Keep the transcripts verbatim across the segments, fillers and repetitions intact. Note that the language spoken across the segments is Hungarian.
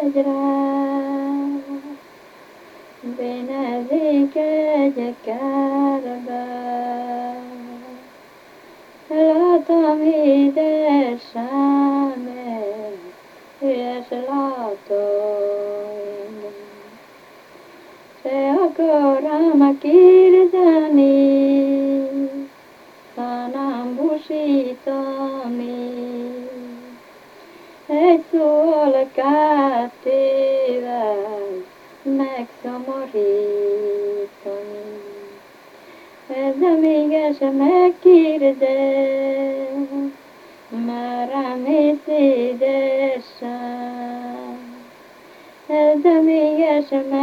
ágyra, bénezik egy kertbe. Látom édesem, és látom, se akarom kérdeni, hanem busítani, egy szolgátével megszomorítani. De mégis megkérdez, merre mész édesem? De mégis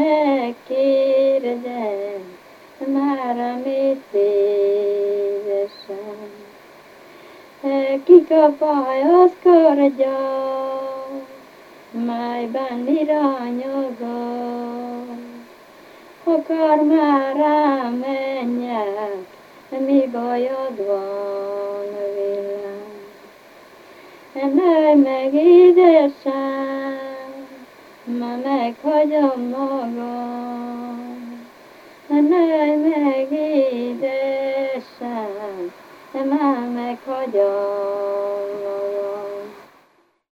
megkérdez, merre mész édesem? Kik a pályaszkardja, melyben irányozol? Akar merre menjek, mi bajod van velem? Nőj meg édesem, ma meghagyom magam. Nőj meg édesem, ma meghagyom